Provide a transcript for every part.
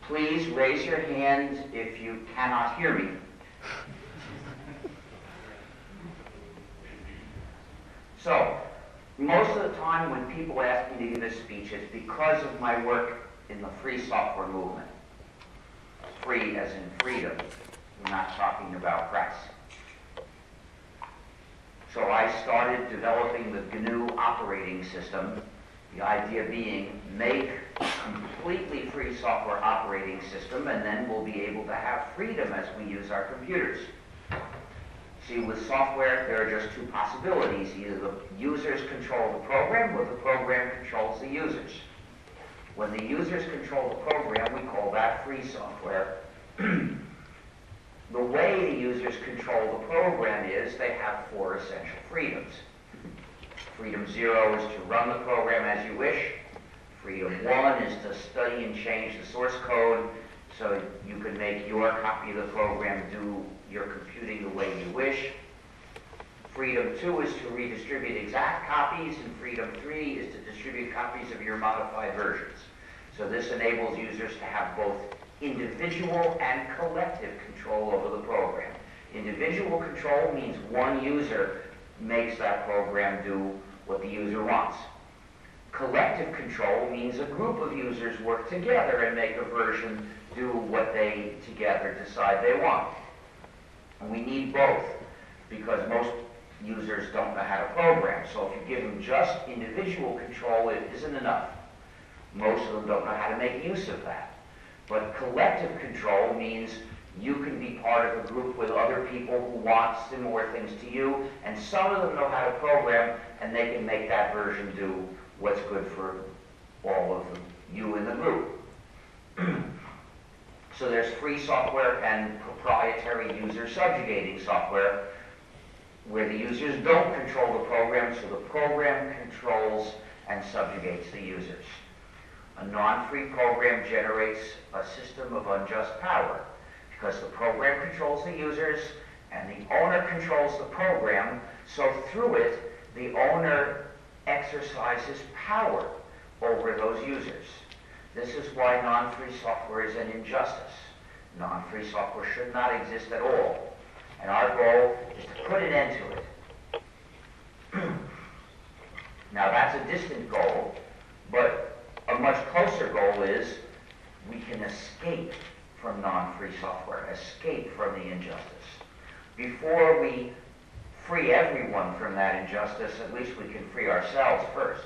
Please raise your hand if you cannot hear me. So, most of the time when people ask me to give a speech, it's because of my work in the free software movement. Free as in freedom. I'm not talking about price. So I started developing the GNU operating system, the idea being make a completely free software operating system, and then we'll be able to have freedom as we use our computers. See, with software, there are just two possibilities. Either the users control the program, or the program controls the users. When the users control the program, we call that free software. The way the users control the program is they have 4 essential freedoms. Freedom 0 is to run the program as you wish. Freedom 1 is to study and change the source code so you can make your copy of the program do your computing the way you wish. Freedom 2 is to redistribute exact copies, and Freedom 3 is to distribute copies of your modified versions. So this enables users to have both individual and collective control over the program. Individual control means one user makes that program do what the user wants. Collective control means a group of users work together and make a version do what they together decide they want. And we need both, because most users don't know how to program. So if you give them just individual control, it isn't enough. Most of them don't know how to make use of that. But collective control means you can be part of a group with other people who want similar things to you, and some of them know how to program, and they can make that version do what's good for all of you in the group. So there's free software and proprietary user subjugating software, where the users don't control the program, so the program controls and subjugates the users. A non-free program generates a system of unjust power, because the program controls the users and the owner controls the program, so through it, the owner exercises power over those users. This is why non-free software is an injustice. Non-free software should not exist at all. And our goal is to put an end to it. Now that's a distant goal, but a much closer goal is we can escape from non-free software, escape from the injustice. Before we free everyone from that injustice, at least we can free ourselves first.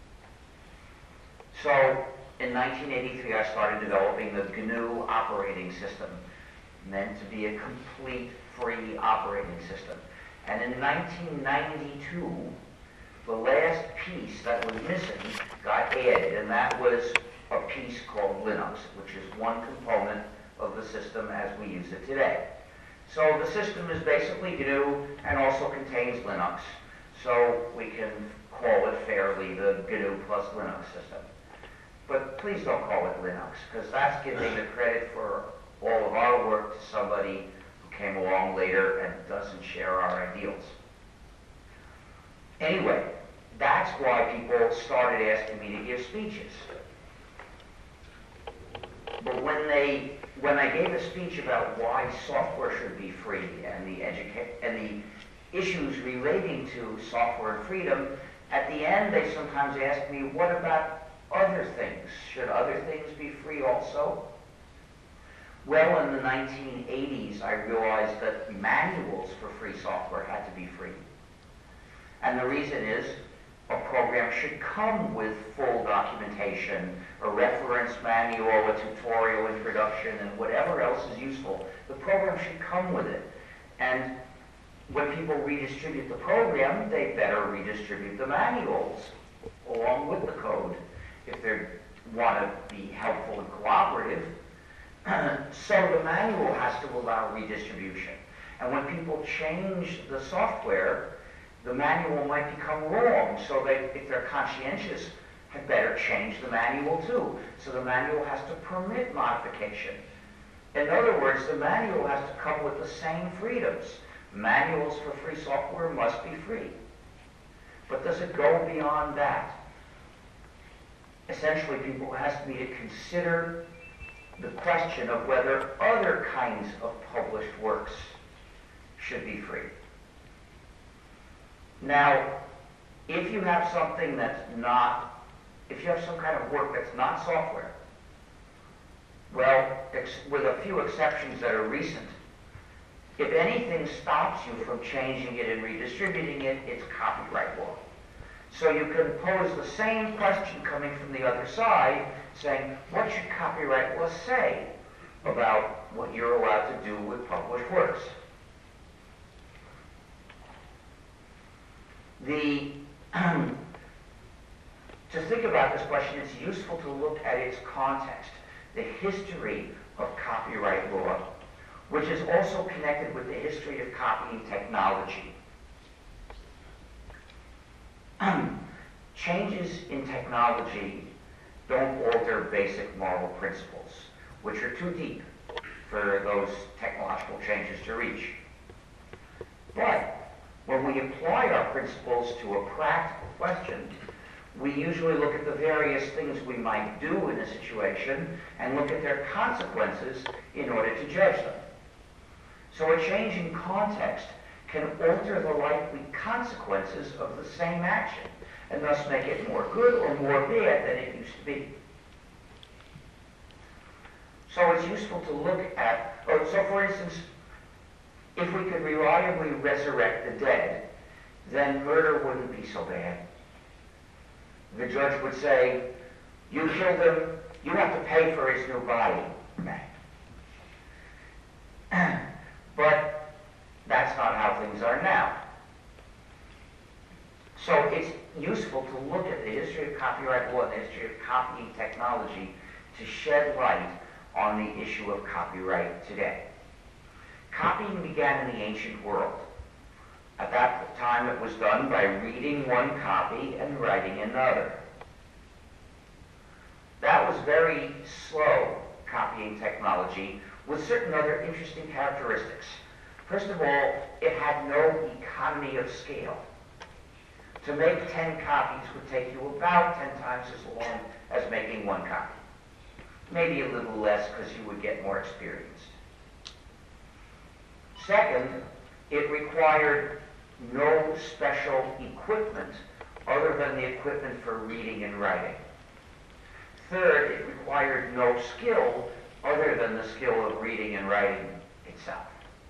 So in 1983, I started developing the GNU operating system, meant to be a complete free operating system. And in 1992, the last piece that was missing got added, and that was a piece called Linux, which is one component of the system as we use it today. So the system is basically GNU and also contains Linux, so we can call it fairly the GNU plus Linux system. But please don't call it Linux, because that's giving the credit for all of our work to somebody who came along later and doesn't share our ideals. Anyway, that's why people started asking me to give speeches. But when I gave a speech about why software should be free and the issues relating to software and freedom, at the end they sometimes ask me, what about other things? Should other things be free also? Well, in the 1980s, I realized that manuals for free software had to be free. And the reason is, a program should come with full documentation, a reference manual, a tutorial introduction, and whatever else is useful. The program should come with it. And when people redistribute the program, they better redistribute the manuals along with the code if they want to be helpful and cooperative. So the manual has to allow redistribution. And when people change the software, the manual might become wrong, so if they're conscientious, had better change the manual too. So the manual has to permit modification. In other words, the manual has to come with the same freedoms. Manuals for free software must be free. But does it go beyond that? Essentially, people ask me to consider the question of whether other kinds of published works should be free. Now, if you have something that's not, if you have some kind of work that's not software, well, with a few exceptions that are recent, if anything stops you from changing it and redistributing it, it's copyright law. So you can pose the same question coming from the other side, saying, what should copyright law say about what you're allowed to do with published works? To think about this question, it's useful to look at its context, the history of copyright law, which is also connected with the history of copying technology. Changes in technology don't alter basic moral principles, which are too deep for those technological changes to reach. But when we apply our principles to a practical question, we usually look at the various things we might do in a situation and look at their consequences in order to judge them. So a change in context can alter the likely consequences of the same action, and thus make it more good or more bad than it used to be. So it's useful to look at, so for instance, if we could reliably resurrect the dead, then murder wouldn't be so bad. The judge would say, you killed him, you have to pay for his new body. But that's not how things are now. So it's useful to look at the history of copyright law and the history of copying technology to shed light on the issue of copyright today. Copying began in the ancient world. At that time it was done by reading one copy and writing another. That was very slow copying technology with certain other interesting characteristics. First of all, it had no economy of scale. To make 10 copies would take you about 10 times as long as making one copy. Maybe a little less because you would get more experienced. Second, it required no special equipment other than the equipment for reading and writing. Third, it required no skill other than the skill of reading and writing itself.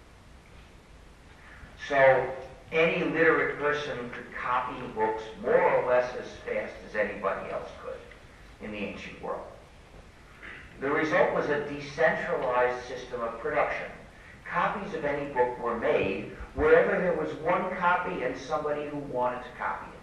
So any literate person could copy books more or less as fast as anybody else could in the ancient world. The result was a decentralized system of production. Copies of any book were made wherever there was one copy and somebody who wanted to copy it.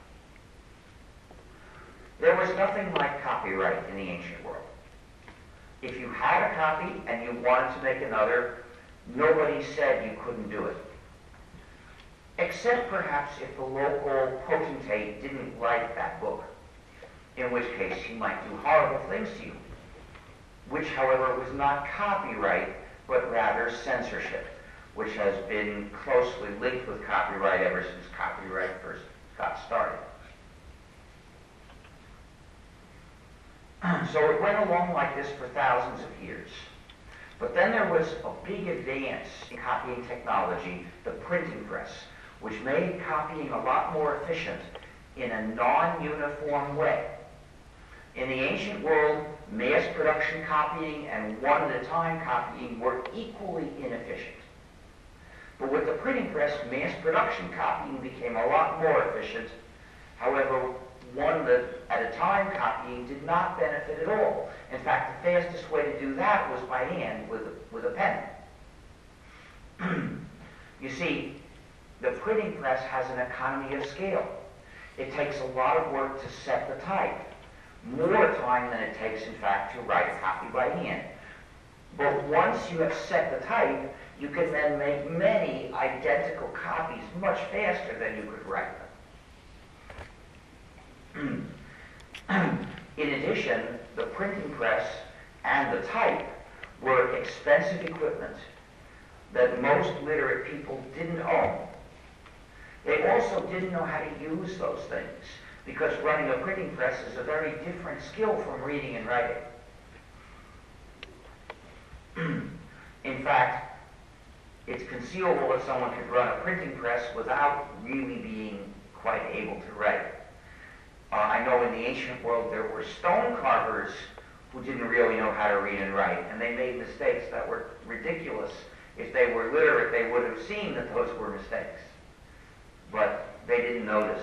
There was nothing like copyright in the ancient world. If you had a copy and you wanted to make another, nobody said you couldn't do it. Except perhaps if the local potentate didn't like that book, in which case he might do horrible things to you, which, however, was not copyright, but rather censorship, which has been closely linked with copyright ever since copyright first got started. So it went along like this for thousands of years. But then there was a big advance in copying technology, the printing press, which made copying a lot more efficient in a non-uniform way. In the ancient world, mass production copying and one-at-a-time copying were equally inefficient. But with the printing press, mass production copying became a lot more efficient. However, one-at-a-time copying did not benefit at all. In fact, the fastest way to do that was by hand with a pen. You see, the printing press has an economy of scale. It takes a lot of work to set the type. More time than it takes, in fact, to write a copy by hand. But once you have set the type, you can then make many identical copies much faster than you could write them. In addition, the printing press and the type were expensive equipment that most literate people didn't own. They also didn't know how to use those things, because running a printing press is a very different skill from reading and writing. fact, it's conceivable that someone could run a printing press without really being quite able to write. I know in the ancient world there were stone carvers who didn't really know how to read and write, and they made mistakes that were ridiculous. If they were literate, they would have seen that those were mistakes, but they didn't notice.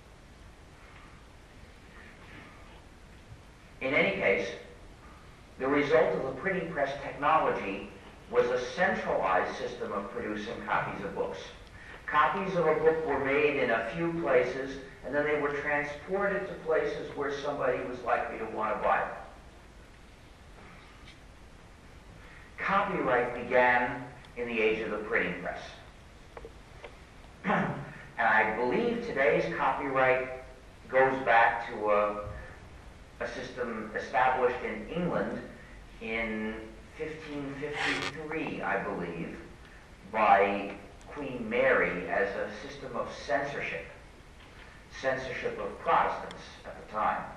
In any case, the result of the printing press technology was a centralized system of producing copies of books. Copies of a book were made in a few places, and then they were transported to places where somebody was likely to want to buy them. Copyright began in the age of the printing press. And I believe today's copyright goes back to a system established in England in 1553, I believe, by Queen Mary as a system of censorship of Protestants at the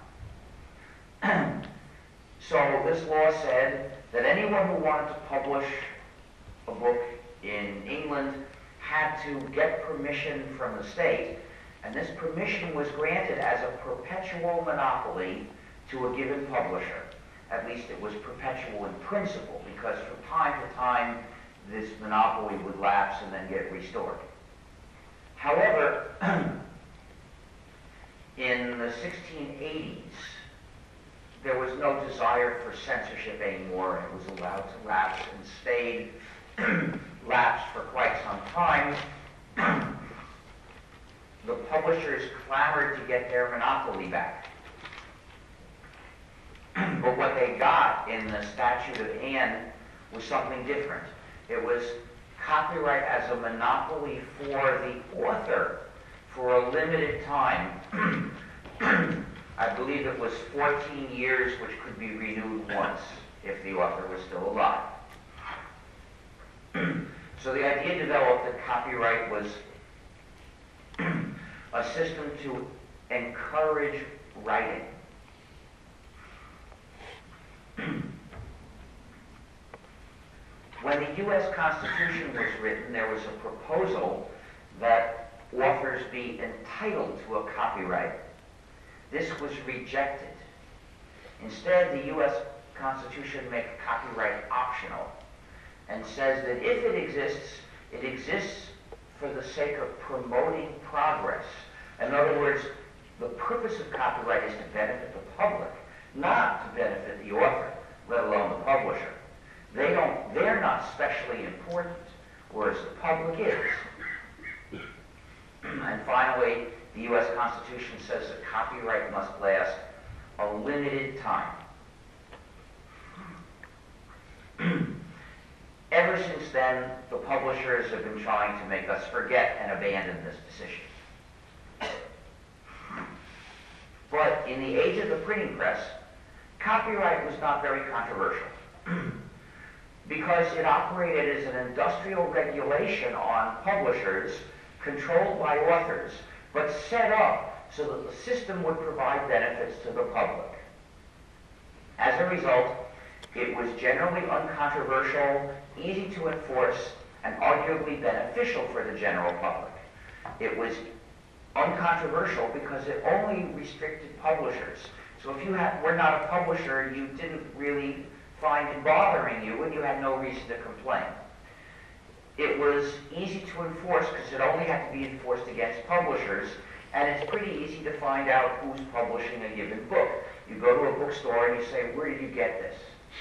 time. So this law said that anyone who wanted to publish a book in England had to get permission from the state, and this permission was granted as a perpetual monopoly to a given publisher. At least it was perpetual in principle, because from time to time this monopoly would lapse and then get restored. However, in the 1680s, there was no desire for censorship anymore. It was allowed to lapse and stayed lapsed for quite some time. The publishers clamored to get their monopoly back. But what they got in the Statute of Anne was something different. It was copyright as a monopoly for the author for a limited time. I believe it was 14 years, which could be renewed once if the author was still alive. So the idea developed that copyright was a system to encourage writing. When the U.S. Constitution was written, there was a proposal that authors be entitled to a copyright. This was rejected. Instead, the U.S. Constitution makes copyright optional and says that if it exists for the sake of promoting progress. In other words, the purpose of copyright is to benefit the public, not to benefit the author, let alone the publisher. They're not specially important, whereas the public is. And finally, the U.S. Constitution says that copyright must last a limited time. Ever since then, the publishers have been trying to make us forget and abandon this decision. But in the age of the printing press, copyright was not very controversial because it operated as an industrial regulation on publishers controlled by authors, but set up so that the system would provide benefits to the public. As a result, it was generally uncontroversial, easy to enforce, and arguably beneficial for the general public. It was uncontroversial because it only restricted publishers. So if you were not a publisher, you didn't really find it bothering you, and you had no reason to complain. It was easy to enforce because it only had to be enforced against publishers, and it's pretty easy to find out who's publishing a given book. You go to a bookstore and you say, where did you get this?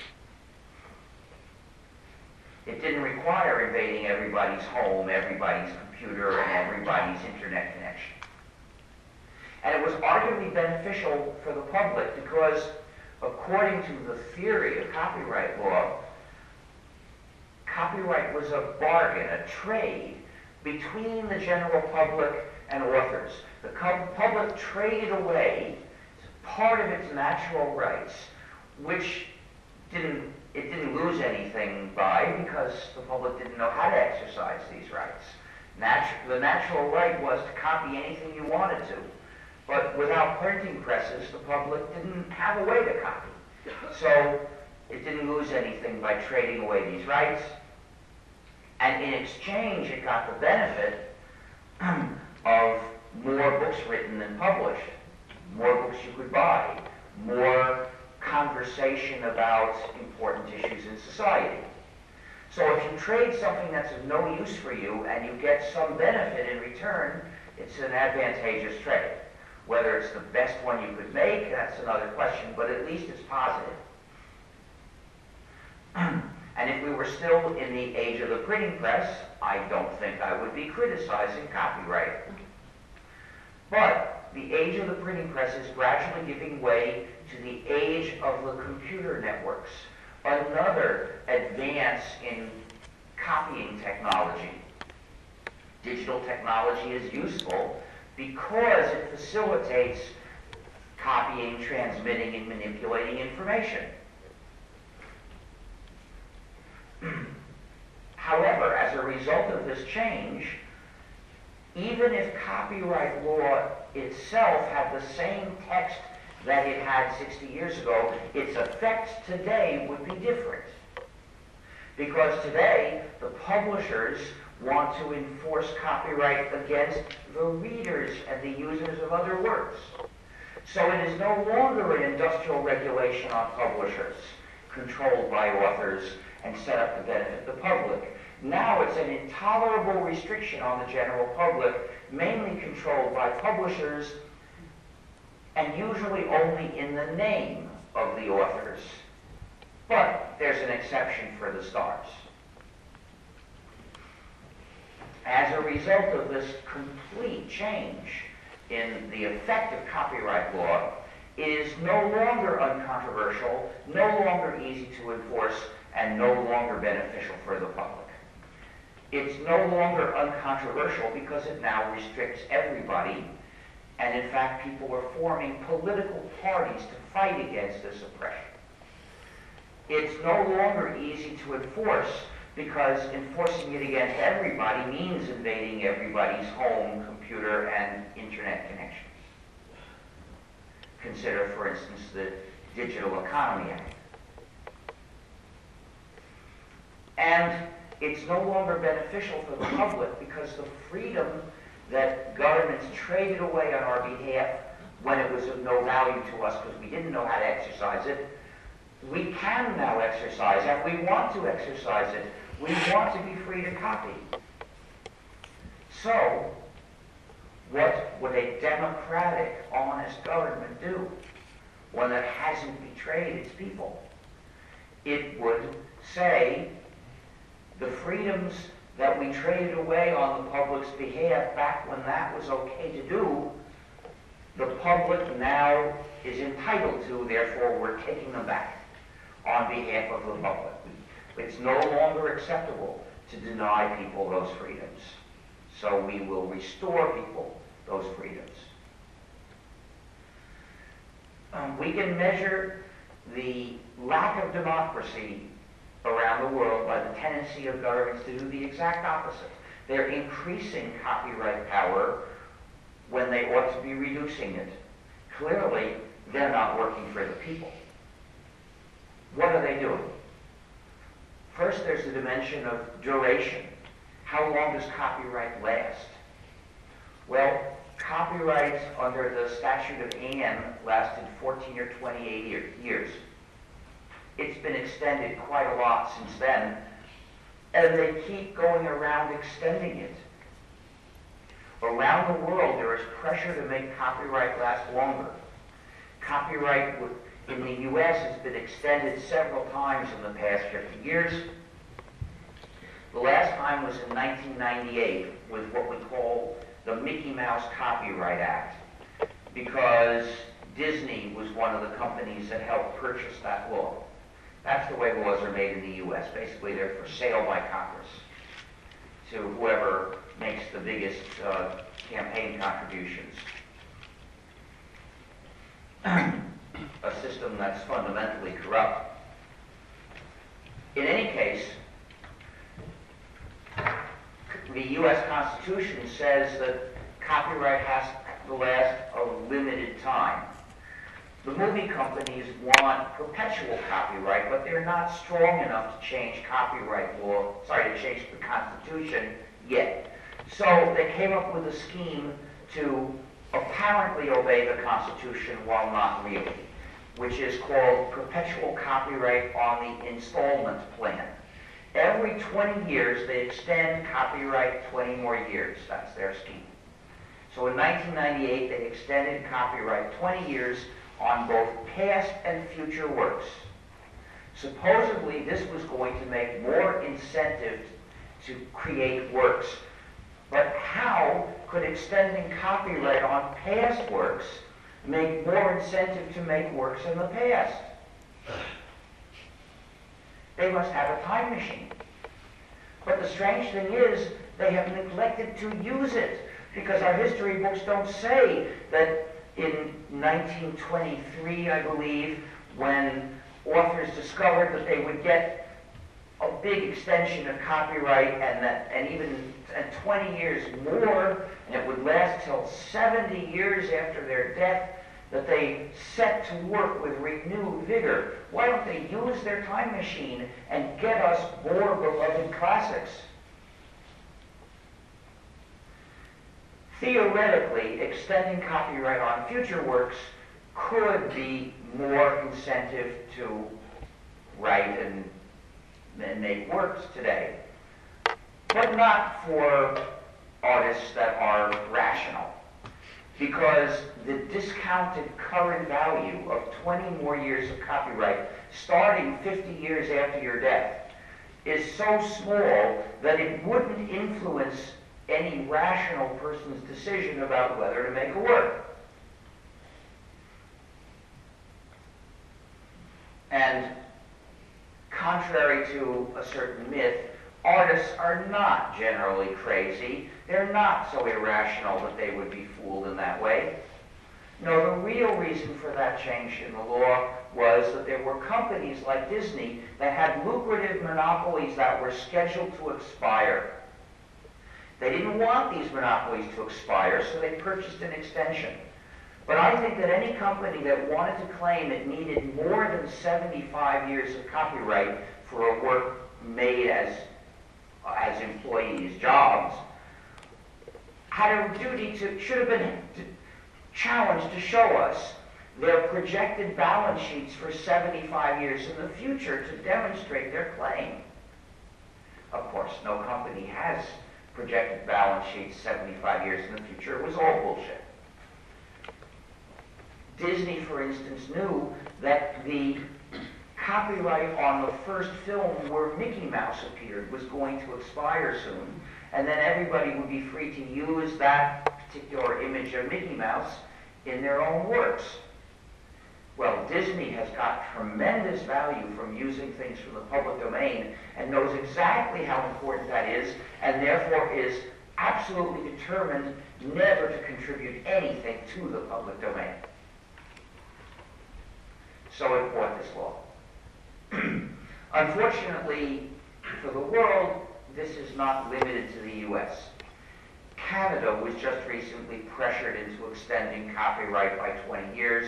It didn't require invading everybody's home, everybody's computer, and everybody's internet connection. And it was arguably beneficial for the public because, according to the theory of copyright law, copyright was a bargain, a trade between the general public and authors. The public traded away part of its natural rights, which it didn't lose anything by because the public didn't know how to exercise these rights. The natural right was to copy anything you wanted to, but without printing presses, the public didn't have a way to copy. So it didn't lose anything by trading away these rights. And in exchange, it got the benefit of more books written and published, more books you could buy, more conversation about important issues in society. So if you trade something that's of no use for you and you get some benefit in return, it's an advantageous trade. Whether it's the best one you could make, that's another question, but at least it's positive. And if we were still in the age of the printing press, I don't think I would be criticizing copyright. But the age of the printing press is gradually giving way to the age of the computer networks, another advance in copying technology. Digital technology is useful because it facilitates copying, transmitting, and manipulating information. However, as a result of this change, even if copyright law itself had the same text that it had 60 years ago, its effects today would be different. Because today, the publishers want to enforce copyright against the readers and the users of other works. So it is no longer an industrial regulation on publishers, controlled by authors and set up to benefit the public. Now it's an intolerable restriction on the general public, mainly controlled by publishers, and usually only in the name of the authors. But there's an exception for the stars. As a result of this complete change in the effect of copyright law, it is no longer uncontroversial, no longer easy to enforce, and no longer beneficial for the public. It's no longer uncontroversial because it now restricts everybody, and in fact people are forming political parties to fight against this oppression. It's no longer easy to enforce because enforcing it against everybody means invading everybody's home, computer, and internet connections. Consider, for instance, the Digital Economy Act. And it's no longer beneficial for the public because the freedom that governments traded away on our behalf when it was of no value to us because we didn't know how to exercise it, we can now exercise, and we want to exercise it. We want to be free to copy. So, what would a democratic, honest government do? One that hasn't betrayed its people. It would say, the freedoms that we traded away on the public's behalf back when that was okay to do, the public now is entitled to, therefore we're taking them back on behalf of the public. It's no longer acceptable to deny people those freedoms. So we will restore people those freedoms. We can measure the lack of democracy around the world by the tendency of governments to do the exact opposite. They're increasing copyright power when they ought to be reducing it. Clearly, they're not working for the people. What are they doing? First, there's the dimension of duration. How long does copyright last? Well, copyright under the Statute of Anne lasted 14 or 28 years. It's been extended quite a lot since then, and they keep going around extending it. Around the world, there is pressure to make copyright last longer. Copyright in the US has been extended several times in the past 50 years. The last time was in 1998 with what we call the Mickey Mouse Copyright Act, because Disney was one of the companies that helped purchase that law. That's the way laws are made in the US. Basically, they're for sale by Congress to whoever makes the biggest campaign contributions. A system that's fundamentally corrupt. In any case, the US Constitution says that copyright has to last a limited time. The movie companies want perpetual copyright, but they're not strong enough to change copyright law, to change the Constitution yet. So they came up with a scheme to apparently obey the Constitution while not really, which is called perpetual copyright on the installment plan. Every 20 years, they extend copyright 20 more years. That's their scheme. So in 1998, they extended copyright 20 years on both past and future works. Supposedly, this was going to make more incentive to create works. But how could extending copyright on past works make more incentive to make works in the past? They must have a time machine. But the strange thing is, they have neglected to use it, because our history books don't say that in 1923, I believe, when authors discovered that they would get a big extension of copyright and even 20 years more, and it would last till 70 years after their death, that they set to work with renewed vigor. Why don't they use their time machine and get us more beloved classics? Theoretically, extending copyright on future works could be more incentive to write and make works today, but not for artists that are rational, because the discounted current value of 20 more years of copyright starting 50 years after your death is so small that it wouldn't influence any rational person's decision about whether to make a work. And contrary to a certain myth, artists are not generally crazy. They're not so irrational that they would be fooled in that way. No, the real reason for that change in the law was that there were companies like Disney that had lucrative monopolies that were scheduled to expire. They didn't want these monopolies to expire, so they purchased an extension. But I think that any company that wanted to claim it needed more than 75 years of copyright for a work made as employees' jobs had a duty to, should have been challenged to show us their projected balance sheets for 75 years in the future to demonstrate their claim. Of course, no company has projected balance sheets 75 years in the future. It was all bullshit. Disney, for instance, knew that the copyright on the first film where Mickey Mouse appeared was going to expire soon, and then everybody would be free to use that particular image of Mickey Mouse in their own works. Well, Disney has got tremendous value from using things from the public domain and knows exactly how important that is, and therefore is absolutely determined never to contribute anything to the public domain. So it brought this law. Unfortunately for the world, this is not limited to the US. Canada was just recently pressured into extending copyright by 20 years.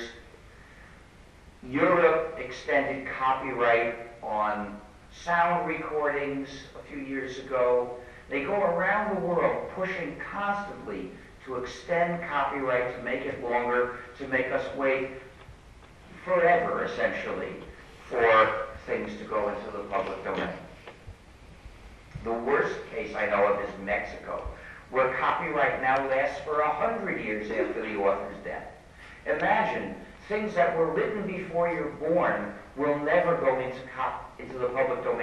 Europe extended copyright on sound recordings a few years ago. They go around the world pushing constantly to extend copyright, to make it longer, to make us wait forever, essentially, for things to go into the public domain. The worst case I know of is Mexico, where copyright now lasts for 100 years after the author's death. Imagine things that were written before you're born will never go into the public domain